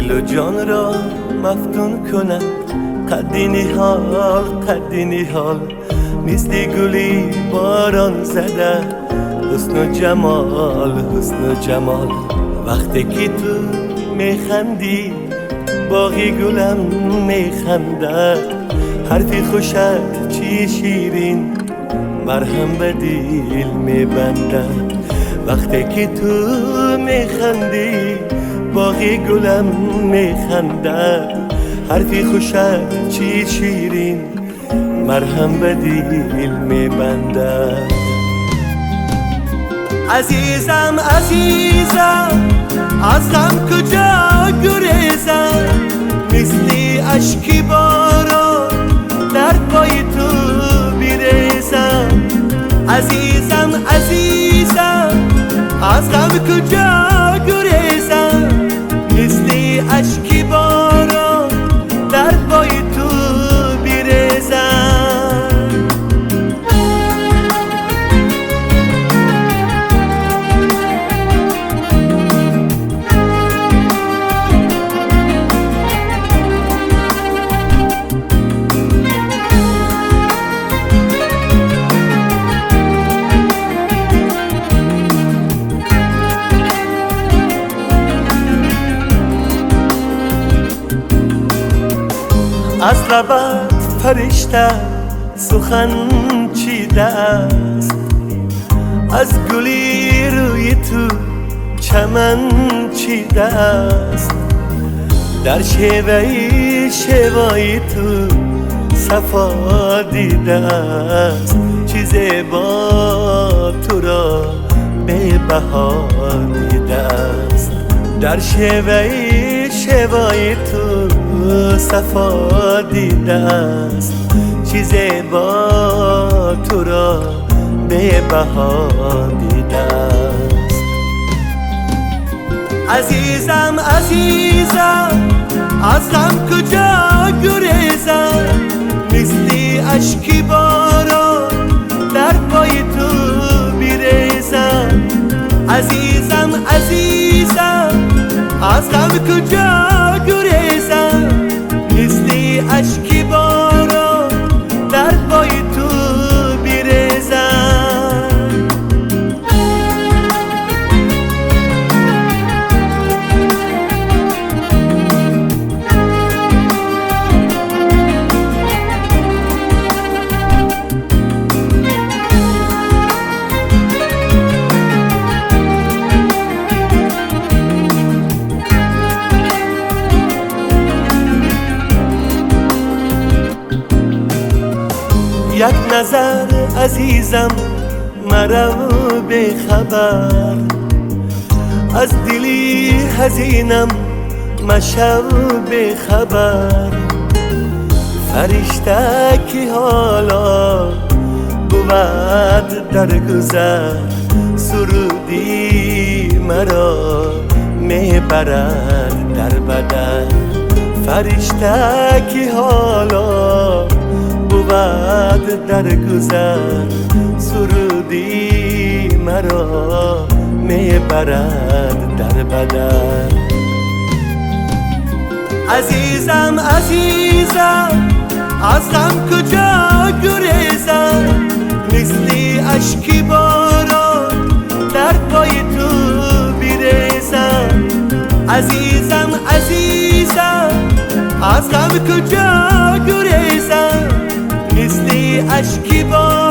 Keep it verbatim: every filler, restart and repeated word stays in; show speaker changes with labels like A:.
A: دل و جان را مفتون کند قدی نهال قدی نهال مثل گلی باران زده حسن و جمال حسن و جمال وقتی که تو میخندی باقی گلم میخنده حرفی خوشت چی شیرین مرهم به دل میبنده وقتی که تو میخندی باقی گلم میخنده حرفی خوشت چی شیرین مرهم به دل میبنده عزیزم عزیزم از غم کجا گریزم مثل اشکی باران در پای تو بیریزم عزیزم عزیزم از غم کجا گریزم مثل اشکی باران در پای تو بیریزم از لبت فرشته سخن چیده است از گلی روی تو چمن چیده است در شیوه شیوای تو صفا دیده است چیزی با تو را به بها دیده است در شیوه شیوای تو صفا دیده است چیزی با تو را به بها دیده است عزیزم عزیزم از غم کجا گریزم مثل اشکی باران در پای تو بیریزم عزیزم عزیزم از غم کجا گریزم مثل اشکی باران در پای تو بیریزم یک نظر عزیزم مرا به خبر از دلی حزینم مشو به خبر فرشته که حالا بود در گذر سرودی مرا میبرد در بدن فرشته که حالا بود در گذر سرودی مرا میبرد در بدن عزیزم عزیزم از غم کجا گریزم مثل اشکی باران در پای تو بیریزم عزیزم عزیزم از غم کجا گریزم مثل اشکی باران